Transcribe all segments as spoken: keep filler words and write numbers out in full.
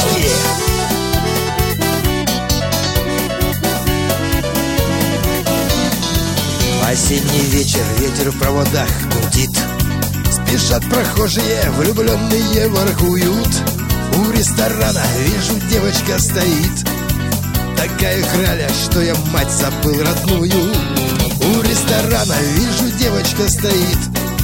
девочки. Осенний вечер, ветер в проводах гудит. Спешат прохожие, влюбленные воркуют. У ресторана вижу, девочка стоит. Такая краля, что я мать забыл родную. У ресторана вижу, девочка стоит.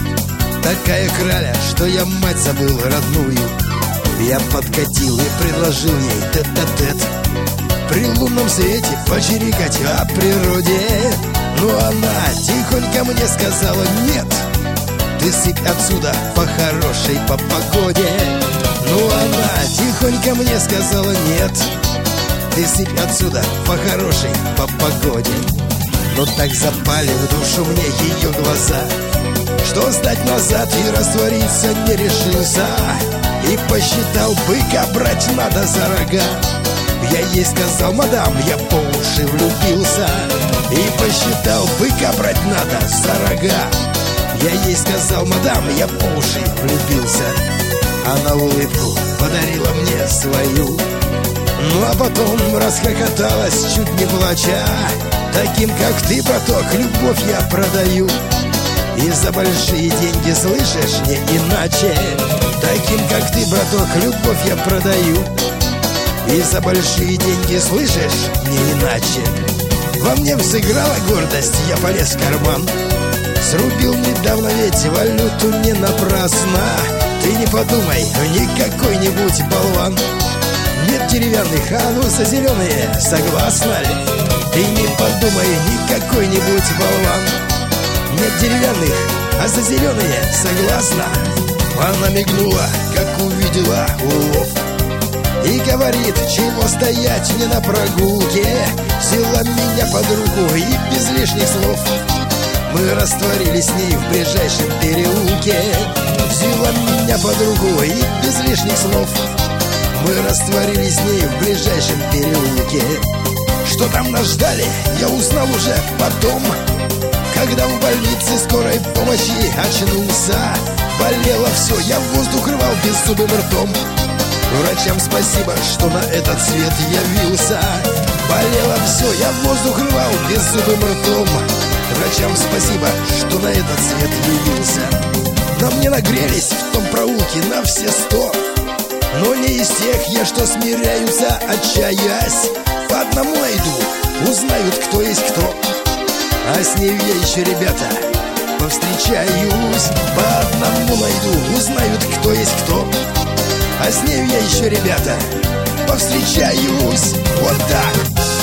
Такая краля, что я мать забыл родную. Я подкатил и предложил ей тет-а-тет. При лунном свете почирикать о природе. Но она тихонько мне сказала: нет, ты сыпь отсюда по хорошей, по погоде. Ну она тихонько мне сказала: нет, ты сыпь отсюда по хорошей, по погоде. Но так запали в душу мне ее глаза, что сдать назад и раствориться не решился. И посчитал, быка брать надо за рога. Я ей сказал: мадам, я по уши влюбился. И посчитал, быка брать надо за рога. Я ей сказал: мадам, я по уши влюбился. Она улыбку подарила мне свою. Ну а потом расхохоталась, чуть не плача. Таким, как ты, браток, любовь я продаю. И за большие деньги, слышишь, не иначе. Таким, как ты, браток, любовь я продаю. И за большие деньги, слышишь, не иначе. Во мне взыграла гордость, я полез в карман. Срубил недавно ведь валюту не напрасно. Ты не подумай, не какой-нибудь болван. Нет деревянных, а ну за зеленые, согласна ли? Ты не подумай, не какой-нибудь болван. Нет деревянных, а за зеленые, согласна? Она мигнула, как увидела улов, и говорит: чего стоять не на прогулке. Взяла меня под руку и без лишних слов мы растворились с ней в ближайшем переулке. Взяла меня под руку и без лишних слов мы растворились с ней в ближайшем переулке. Что там нас ждали, я узнал уже потом, когда в больнице скорой помощи очнулся. Болело все, я в воздух рвал беззубым ртом. Врачам спасибо, что на этот свет явился. Болело все, я в воздух рвал беззубым ртом. Врачам спасибо, что на этот свет явился. На мне нагрелись в том проулке на все сто, но не из тех я, что смиряются, отчаясь. По одному найду, узнают, кто есть кто. А с ней я еще, ребята, повстречаюсь. По одному найду, узнают, кто есть кто. А с ней я еще, ребята, повстречаюсь. Вот так.